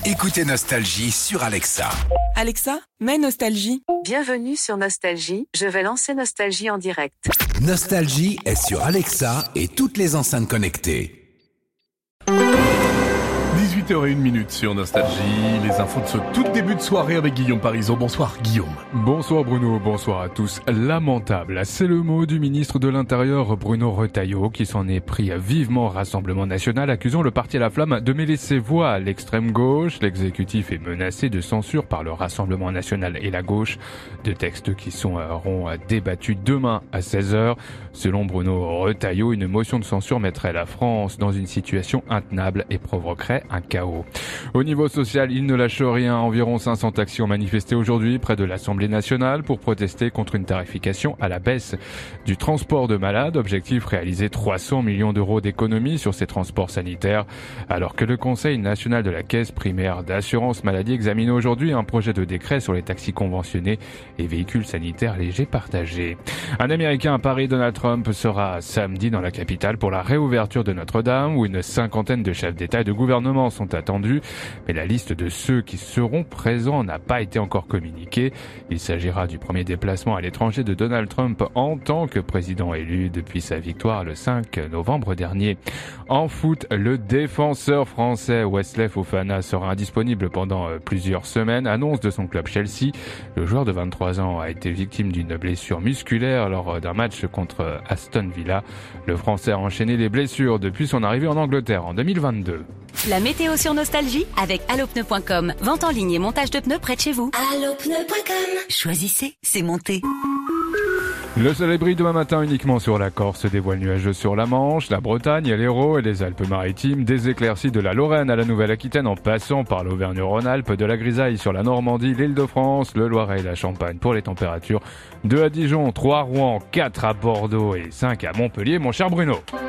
Écoutez Nostalgie sur Alexa. Alexa, mets Nostalgie. Bienvenue sur Nostalgie, je vais lancer Nostalgie en direct. Nostalgie est sur Alexa et toutes les enceintes connectées. 18h01 sur Nostalgie, les infos de ce tout début de soirée avec Guillaume Parisot. Bonsoir Guillaume. Bonsoir Bruno, bonsoir à tous. Lamentable, c'est le mot du ministre de l'Intérieur Bruno Retailleau qui s'en est pris vivement au Rassemblement National, accusant le parti à la flamme de mêler ses voix à l'extrême gauche. L'exécutif est menacé de censure par le Rassemblement National et la gauche. Deux textes qui seront débattus demain à 16h. Selon Bruno Retailleau, une motion de censure mettrait la France dans une situation intenable et provoquerait un chaos. Au niveau social, il ne lâche rien. Environ 500 taxis ont manifesté aujourd'hui près de l'Assemblée nationale pour protester contre une tarification à la baisse du transport de malades. Objectif, réaliser 300 millions d'euros d'économies sur ces transports sanitaires. Alors que le Conseil national de la Caisse primaire d'assurance maladie examine aujourd'hui un projet de décret sur les taxis conventionnés et véhicules sanitaires légers partagés. Un Américain à Paris, Donald Trump, sera samedi dans la capitale pour la réouverture de Notre-Dame où une cinquantaine de chefs d'État et de gouvernement sont attendus. Mais la liste de ceux qui seront présents n'a pas été encore communiquée. Il s'agira du premier déplacement à l'étranger de Donald Trump en tant que président élu depuis sa victoire le 5 novembre dernier. En foot, le défenseur français Wesley Fofana sera indisponible pendant plusieurs semaines, annonce de son club Chelsea. Le joueur de 23 ans a été victime d'une blessure musculaire lors d'un match contre Aston Villa. Le Français a enchaîné les blessures depuis son arrivée en Angleterre en 2022. La météo sur Nostalgie avec allopneu.com. Vente en ligne et montage de pneus près de chez vous. Allopneu.com. Choisissez, c'est monté. Le soleil brille demain matin uniquement sur la Corse, des voiles nuageux sur la Manche, la Bretagne, l'Hérault et les Alpes-Maritimes, des éclaircies de la Lorraine à la Nouvelle-Aquitaine en passant par l'Auvergne-Rhône-Alpes, de la grisaille sur la Normandie, l'Île-de-France, le Loiret et la Champagne pour les températures. 2 à Dijon, 3 à Rouen, 4 à Bordeaux et 5 à Montpellier, mon cher Bruno.